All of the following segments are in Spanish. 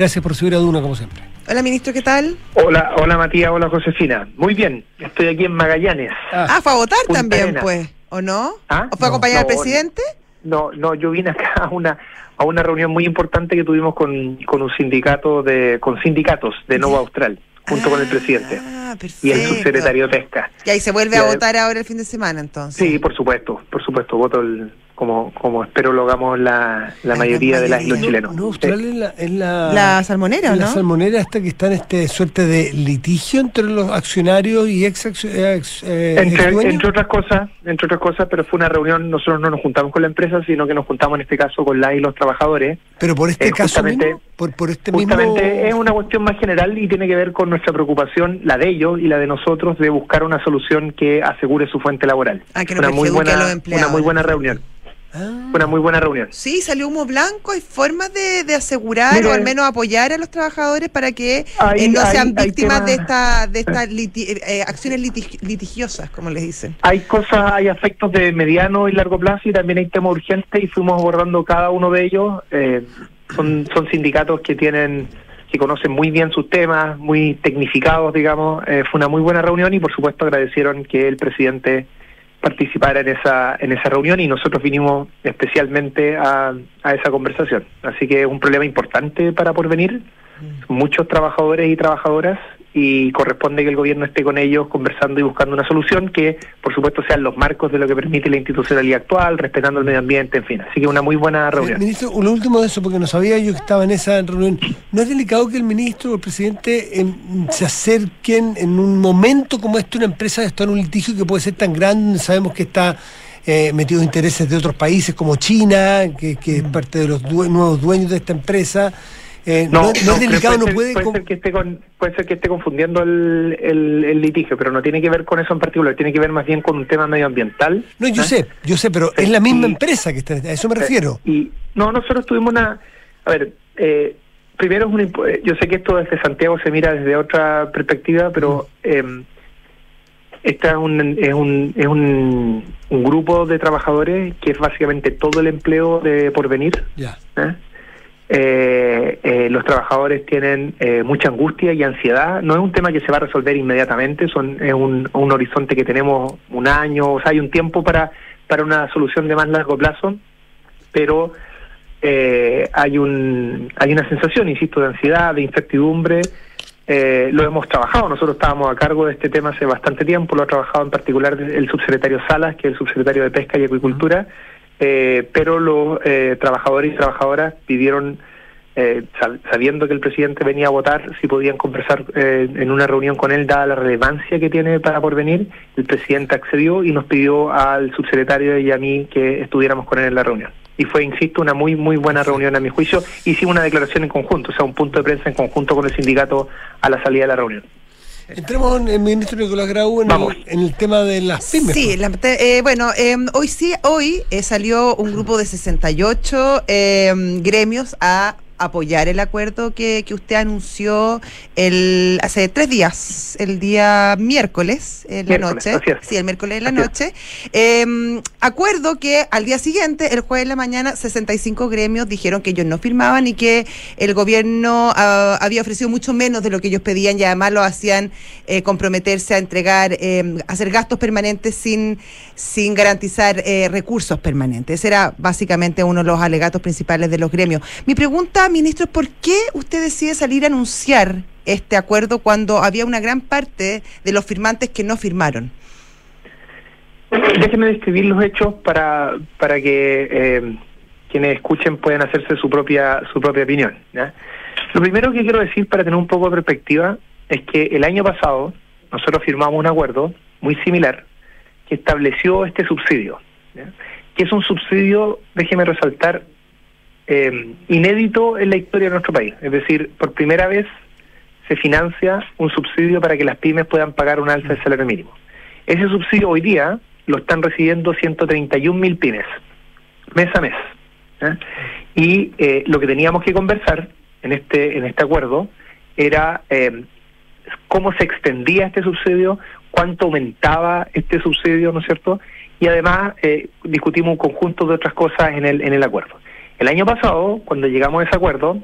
Gracias por subir a Duna, como siempre. Hola, ministro, ¿qué tal? Hola Matías, hola Josefina. Muy bien, estoy aquí en Magallanes. Fue a votar Punta también, Arenas. pues, ¿o no? ¿Ah? ¿O fue a acompañar al presidente? No, yo vine acá a una reunión muy importante que tuvimos con un sindicatos de Nova Austral, junto con el presidente Perfecto. y el subsecretario de Pesca. Y ahí se vuelve a votar ahora el fin de semana, entonces. Sí, por supuesto, voto como espero lo hagamos la mayoría de las y los chilenos. No, Australia es la La salmonera, ¿o la no? salmonera esta que está en suerte de litigio entre los accionarios y entre otras cosas, pero fue una reunión, nosotros no nos juntamos con la empresa, sino que nos juntamos en este caso con la y los trabajadores. Pero por este caso mismo, por este mismo... Justamente es una cuestión más general y tiene que ver con nuestra preocupación, la de ellos y la de nosotros, de buscar una solución que asegure su fuente laboral. Que no perjudique a los empleados. Una muy buena reunión. Una muy buena reunión. Sí, salió humo blanco. ¿Hay formas de asegurar o al menos apoyar a los trabajadores para que no sean víctimas de estas acciones litigiosas, como les dicen? Hay aspectos de mediano y largo plazo y también hay temas urgentes y fuimos abordando cada uno de ellos. Son sindicatos que conocen muy bien sus temas, muy tecnificados, digamos. Fue una muy buena reunión y por supuesto agradecieron que el presidente participara en esa reunión y nosotros vinimos especialmente a esa conversación. Así que es un problema importante para Porvenir, muchos trabajadores y trabajadoras, y corresponde que el gobierno esté con ellos conversando y buscando una solución que, por supuesto, sean los marcos de lo que permite la institucionalidad actual, respetando el medio ambiente, en fin. Así que una muy buena reunión. Ministro, lo último de eso, porque no sabía yo que estaba en esa reunión. ¿No es delicado que el ministro o el presidente se acerquen en un momento como este una empresa está en un litigio que puede ser tan grande? Sabemos que está metido en intereses de otros países como China, que es parte de los nuevos dueños de esta empresa. No es delicado, puede ser que esté confundiendo el litigio, pero no tiene que ver con eso en particular, tiene que ver más bien con un tema medioambiental. No, yo sé, pero es la misma empresa que está, a eso me refiero. Nosotros tuvimos primero yo sé que esto desde Santiago se mira desde otra perspectiva, pero esta es un grupo de trabajadores que es básicamente todo el empleo de Porvenir. Ya. Los trabajadores tienen mucha angustia y ansiedad. No es un tema que se va a resolver inmediatamente, es un horizonte que tenemos un año, o sea, hay un tiempo para una solución de más largo plazo, pero hay una sensación, insisto, de ansiedad, de incertidumbre. Lo hemos trabajado, nosotros estábamos a cargo de este tema hace bastante tiempo, lo ha trabajado en particular el subsecretario Salas, que es el subsecretario de Pesca y Acuicultura. Pero los trabajadores y trabajadoras pidieron, sabiendo que el presidente venía a votar, si podían conversar en una reunión con él, dada la relevancia que tiene para Porvenir. El presidente accedió y nos pidió al subsecretario y a mí que estuviéramos con él en la reunión. Y fue, insisto, una muy muy buena reunión a mi juicio. Hicimos una declaración en conjunto, o sea, un punto de prensa en conjunto con el sindicato a la salida de la reunión. Entremos en el ministro Nicolás Grau en el tema de las pymes. Sí, hoy salió un grupo de 68 gremios a apoyar el acuerdo que usted anunció hace 3 días, el día miércoles en la noche. Sí, el miércoles en la noche. Acuerdo que al día siguiente, el jueves en la mañana, 65 gremios dijeron que ellos no firmaban y que el gobierno había ofrecido mucho menos de lo que ellos pedían y además lo hacían comprometerse a entregar, hacer gastos permanentes sin garantizar recursos permanentes. Ese era básicamente uno de los alegatos principales de los gremios. Mi pregunta, ministro, ¿por qué usted decide salir a anunciar este acuerdo cuando había una gran parte de los firmantes que no firmaron? Déjenme describir los hechos para que quienes escuchen puedan hacerse su propia opinión, ¿ya? Lo primero que quiero decir, para tener un poco de perspectiva, es que el año pasado nosotros firmamos un acuerdo muy similar que estableció este subsidio, ¿ya? Que es un subsidio, déjeme resaltar, inédito en la historia de nuestro país. Es decir, por primera vez se financia un subsidio para que las pymes puedan pagar un alza del salario mínimo. Ese subsidio hoy día lo están recibiendo 131.000 pymes, mes a mes. Y lo que teníamos que conversar en este acuerdo era cómo se extendía este subsidio, cuánto aumentaba este subsidio, ¿no es cierto? Y además discutimos un conjunto de otras cosas en el acuerdo. El año pasado, cuando llegamos a ese acuerdo,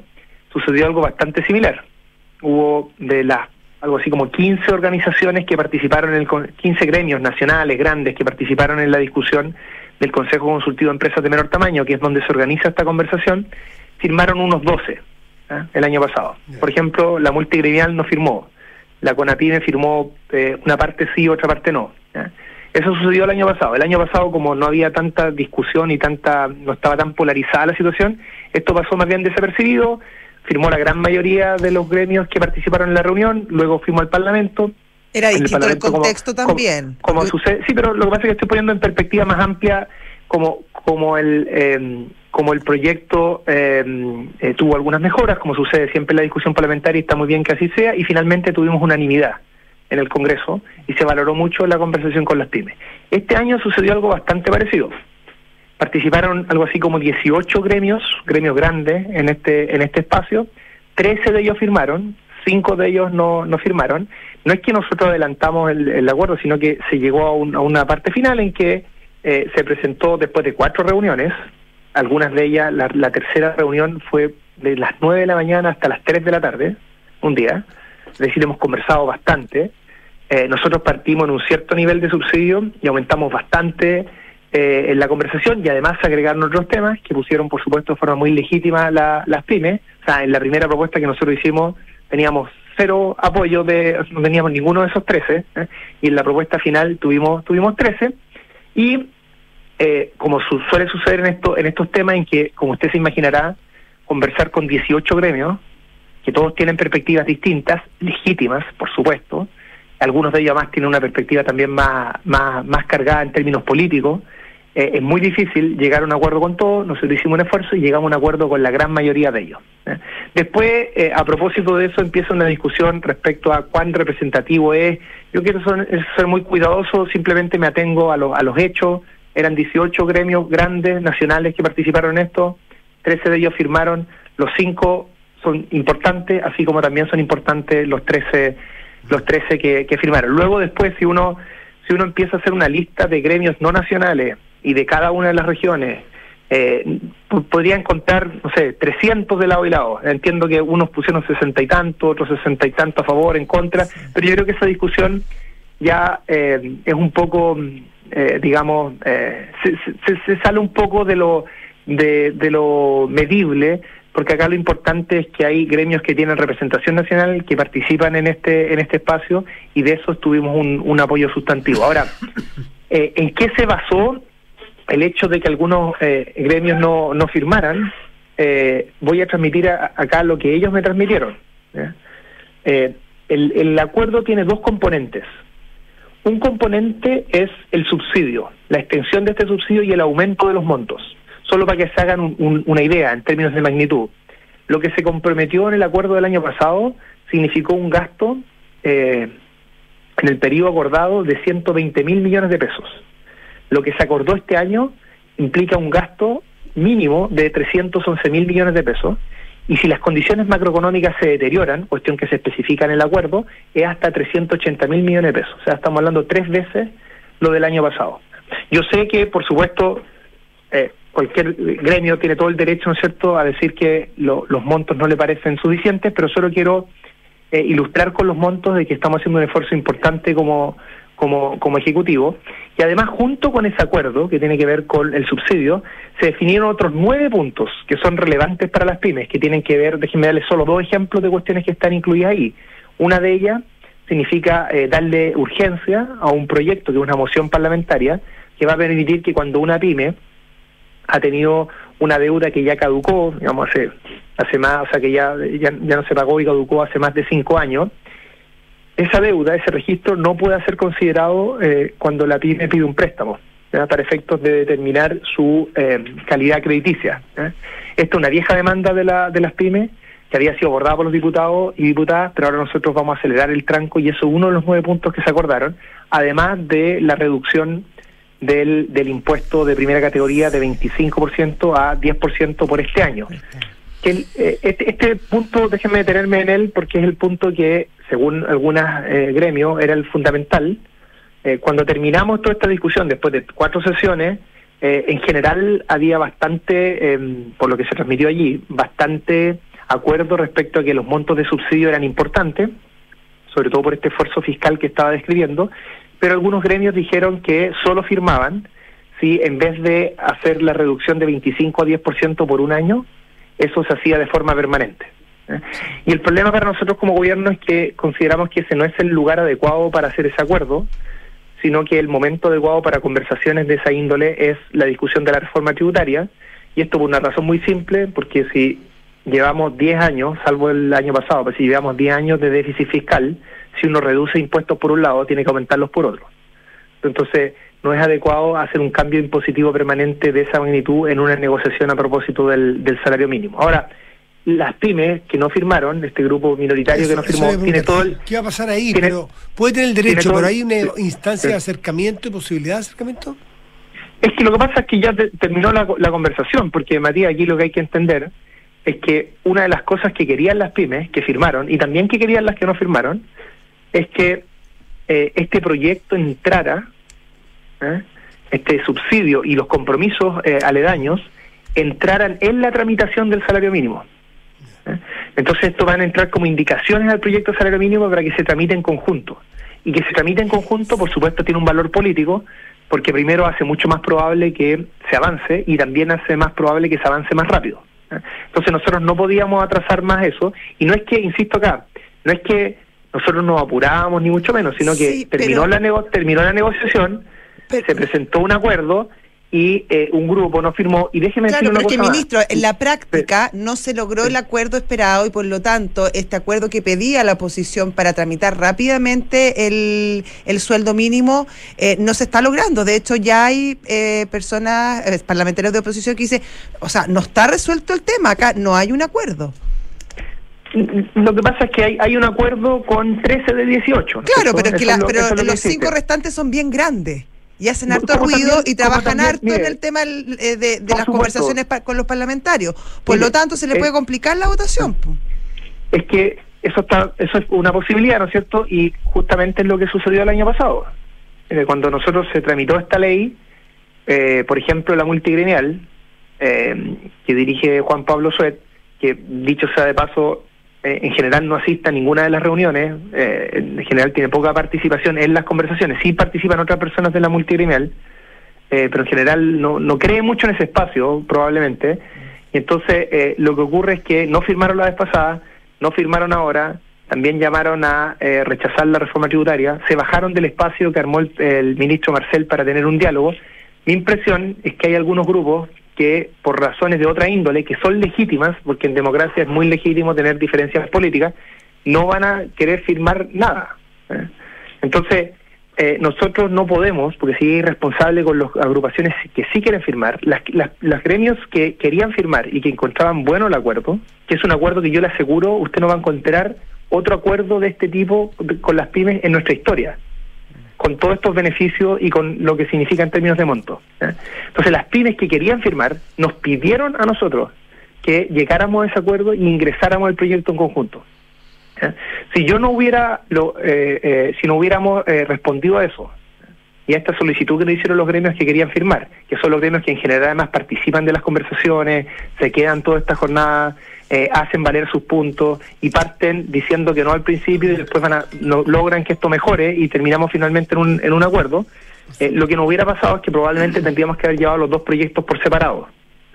sucedió algo bastante similar. Hubo algo así como 15 organizaciones que participaron 15 gremios nacionales grandes que participaron en la discusión del Consejo Consultivo de Empresas de Menor Tamaño, que es donde se organiza esta conversación, firmaron unos 12 el año pasado. Por ejemplo, la multigremial no firmó, la CONAPYME firmó una parte sí, otra parte no. Eso sucedió el año pasado. El año pasado, como no había tanta discusión y no estaba tan polarizada la situación, esto pasó más bien desapercibido. Firmó la gran mayoría de los gremios que participaron en la reunión, luego fuimos al Parlamento. Era distinto el contexto también. Como sucede, sí, pero lo que pasa es que estoy poniendo en perspectiva más amplia como el proyecto tuvo algunas mejoras, como sucede siempre en la discusión parlamentaria, y está muy bien que así sea, y finalmente tuvimos unanimidad en el Congreso y se valoró mucho la conversación con las pymes. Este año sucedió algo bastante parecido. Participaron algo así como 18 gremios grandes en este espacio. 13 de ellos firmaron, 5 de ellos no firmaron. No es que nosotros adelantamos el acuerdo, sino que se llegó a una parte final en que se presentó después de 4 reuniones. Algunas de ellas, la tercera reunión fue de las 9 de la mañana hasta las 3 de la tarde, un día. Es decir, hemos conversado bastante. Nosotros partimos en un cierto nivel de subsidio y aumentamos bastante en la conversación, y además se agregaron otros temas que pusieron, por supuesto, de forma muy legítima las pymes. O sea, en la primera propuesta que nosotros hicimos teníamos 0 apoyo, no teníamos ninguno de esos 13, y en la propuesta final tuvimos 13, y como suele suceder en estos temas en que, como usted se imaginará, conversar con 18 gremios, que todos tienen perspectivas distintas, legítimas, por supuesto. Algunos de ellos además tienen una perspectiva también más cargada en términos políticos. Es muy difícil llegar a un acuerdo con todos. Nosotros hicimos un esfuerzo y llegamos a un acuerdo con la gran mayoría de ellos. Después, a propósito de eso, empieza una discusión respecto a cuán representativo es. Yo quiero ser muy cuidadoso, simplemente me atengo a los hechos. Eran 18 gremios grandes, nacionales, que participaron en esto. 13 de ellos firmaron, los 5 son importantes, así como también son importantes los 13 que firmaron. Luego, después, si uno empieza a hacer una lista de gremios no nacionales y de cada una de las regiones, podrían contar, no sé, 300 de lado y lado. Entiendo que unos pusieron 60 y tanto, otros 60 y tanto a favor, en contra, pero yo creo que esa discusión ya es un poco, digamos, se sale un poco de lo medible, porque acá lo importante es que hay gremios que tienen representación nacional, que participan en este espacio, y de eso tuvimos un apoyo sustantivo. Ahora, ¿en qué se basó el hecho de que algunos gremios no firmaran? Voy a transmitir acá lo que ellos me transmitieron. El acuerdo tiene 2 componentes. Un componente es el subsidio, la extensión de este subsidio y el aumento de los montos. Solo para que se hagan una idea en términos de magnitud. Lo que se comprometió en el acuerdo del año pasado significó un gasto en el periodo acordado de 120.000 millones de pesos. Lo que se acordó este año implica un gasto mínimo de 311.000 millones de pesos, y si las condiciones macroeconómicas se deterioran, cuestión que se especifica en el acuerdo, es hasta 380.000 millones de pesos. O sea, estamos hablando 3 veces lo del año pasado. Yo sé que, por supuesto, cualquier gremio tiene todo el derecho, ¿no es cierto?, a decir que los montos no le parecen suficientes, pero solo quiero ilustrar con los montos de que estamos haciendo un esfuerzo importante como Ejecutivo. Y además, junto con ese acuerdo que tiene que ver con el subsidio, se definieron otros 9 puntos que son relevantes para las pymes, que tienen que ver, déjenme darles solo 2 ejemplos de cuestiones que están incluidas ahí. Una de ellas significa darle urgencia a un proyecto, que es una moción parlamentaria, que va a permitir que cuando una pyme ha tenido una deuda que ya caducó, digamos, hace más, o sea, que ya no se pagó y caducó hace más de 5 años, esa deuda, ese registro, no puede ser considerado cuando la pyme pide un préstamo, ¿verdad?, para efectos de determinar su calidad crediticia. Esta es una vieja demanda de las pymes que había sido abordada por los diputados y diputadas, pero ahora nosotros vamos a acelerar el tranco, y eso es uno de los 9 puntos que se acordaron, además de la reducción del impuesto de primera categoría de 25% a 10% por este año. Este punto, déjenme detenerme en él, porque es el punto que, según algunos gremios, era el fundamental. Cuando terminamos toda esta discusión, después de 4 sesiones, en general había bastante, por lo que se transmitió allí, bastante acuerdo respecto a que los montos de subsidio eran importantes, sobre todo por este esfuerzo fiscal que estaba describiendo, pero algunos gremios dijeron que solo firmaban si en vez de hacer la reducción de 25 a 10% por un año, eso se hacía de forma permanente. Y el problema para nosotros como gobierno es que consideramos que ese no es el lugar adecuado para hacer ese acuerdo, sino que el momento adecuado para conversaciones de esa índole es la discusión de la reforma tributaria, y esto por una razón muy simple, porque si llevamos 10 años, salvo el año pasado, pues si llevamos 10 años de déficit fiscal, si uno reduce impuestos por un lado, tiene que aumentarlos por otro. Entonces, no es adecuado hacer un cambio impositivo permanente de esa magnitud en una negociación a propósito del salario mínimo. Ahora, las pymes que no firmaron, este grupo minoritario que no firmó, tiene todo el... ¿Qué va a pasar ahí? Pero puede tener el derecho, pero hay una instancia sí. de acercamiento y posibilidad de acercamiento. Es que lo que pasa es que ya terminó la conversación, porque Matías, aquí lo que hay que entender es que una de las cosas que querían las pymes que firmaron, y también que querían las que no firmaron, es que este proyecto entrara, este subsidio y los compromisos aledaños entraran en la tramitación del salario mínimo. Entonces esto van a entrar como indicaciones al proyecto de salario mínimo para que se tramite en conjunto. Y que se tramite en conjunto, por supuesto, tiene un valor político, porque primero hace mucho más probable que se avance y también hace más probable que se avance más rápido. Entonces nosotros no podíamos atrasar más eso, y no es que, insisto acá, no es que nosotros nos apurábamos ni mucho menos, sino que terminó la negociación, se presentó un acuerdo y un grupo no firmó, y déjeme decir una cosa más. Ministro, en la práctica no se logró el acuerdo esperado, y por lo tanto este acuerdo que pedía la oposición para tramitar rápidamente el sueldo mínimo no se está logrando. De hecho, ya hay personas, parlamentarios de oposición, que dicen, o sea, no está resuelto el tema, acá no hay un acuerdo. Lo que pasa es que hay un acuerdo con 13 de 18. Claro, pero es que los 5 restantes son bien grandes y hacen harto ruido y trabajan harto en el tema de las conversaciones con los parlamentarios. Por lo tanto, se le puede complicar la votación. Es que eso es una posibilidad, ¿no es cierto? Y justamente es lo que sucedió el año pasado. Cuando nosotros se tramitó esta ley, por ejemplo, la multigremial, que dirige Juan Pablo Suet, que dicho sea de paso, en general no asiste a ninguna de las reuniones, en general tiene poca participación en las conversaciones, sí participan otras personas de la multigremial, pero en general no cree mucho en ese espacio, probablemente, y entonces lo que ocurre es que no firmaron la vez pasada, no firmaron ahora, también llamaron a rechazar la reforma tributaria, se bajaron del espacio que armó el ministro Marcel para tener un diálogo. Mi impresión es que hay algunos grupos que por razones de otra índole, que son legítimas, porque en democracia es muy legítimo tener diferencias políticas, no van a querer firmar nada. Entonces, nosotros no podemos, porque sería irresponsable con las agrupaciones que sí quieren firmar, las gremios que querían firmar y que encontraban bueno el acuerdo, que es un acuerdo que yo le aseguro, usted no va a encontrar otro acuerdo de este tipo con las pymes en nuestra historia, con todos estos beneficios y con lo que significa en términos de monto. Entonces las pymes que querían firmar nos pidieron a nosotros que llegáramos a ese acuerdo y ingresáramos al proyecto en conjunto. Si yo no hubiera si no hubiéramos respondido a eso y a esta solicitud que nos hicieron los gremios que querían firmar, que son los gremios que en general además participan de las conversaciones, se quedan toda esta jornada, hacen valer sus puntos y parten diciendo que no al principio y después logran que esto mejore y terminamos finalmente en un acuerdo. Lo que no hubiera pasado es que probablemente tendríamos que haber llevado los dos proyectos por separado.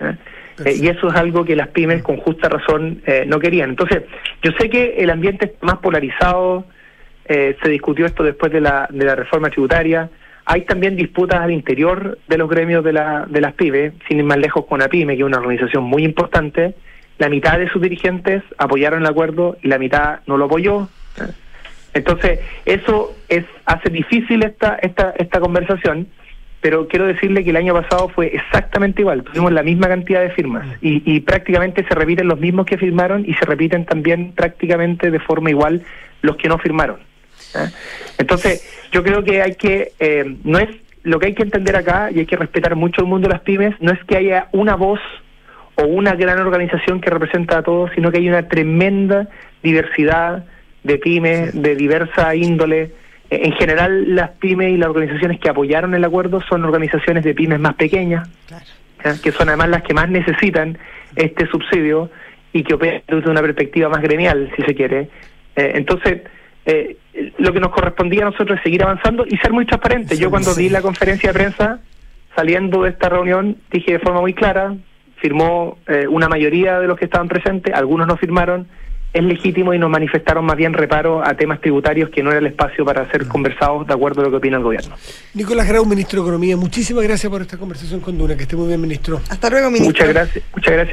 Y eso es algo que las pymes con justa razón no querían. Entonces, yo sé que el ambiente está más polarizado, se discutió esto después de la reforma tributaria. Hay también disputas al interior de los gremios de las pymes, sin ir más lejos con APYME, que es una organización muy importante. La mitad de sus dirigentes apoyaron el acuerdo y la mitad no lo apoyó. Entonces, eso hace difícil esta conversación, pero quiero decirle que el año pasado fue exactamente igual. Tuvimos la misma cantidad de firmas y prácticamente se repiten los mismos que firmaron y se repiten también prácticamente de forma igual los que no firmaron. Entonces, yo creo que no es lo que hay que entender acá, y hay que respetar mucho el mundo de las pymes, no es que haya una voz o una gran organización que representa a todos, sino que hay una tremenda diversidad de pymes, de diversa índole. En general, las pymes y las organizaciones que apoyaron el acuerdo son organizaciones de pymes más pequeñas, claro, que son además las que más necesitan este subsidio, y que opera desde una perspectiva más gremial, si se quiere. Entonces, lo que nos correspondía a nosotros es seguir avanzando y ser muy transparentes. Yo cuando di la conferencia de prensa, saliendo de esta reunión, dije de forma muy clara, firmó una mayoría de los que estaban presentes, algunos no firmaron, es legítimo y nos manifestaron más bien reparo a temas tributarios que no era el espacio para ser conversados de acuerdo a lo que opina el gobierno. Nicolás Grau, ministro de Economía, muchísimas gracias por esta conversación con Duna, que esté muy bien, ministro. Hasta luego, ministro. Muchas gracias.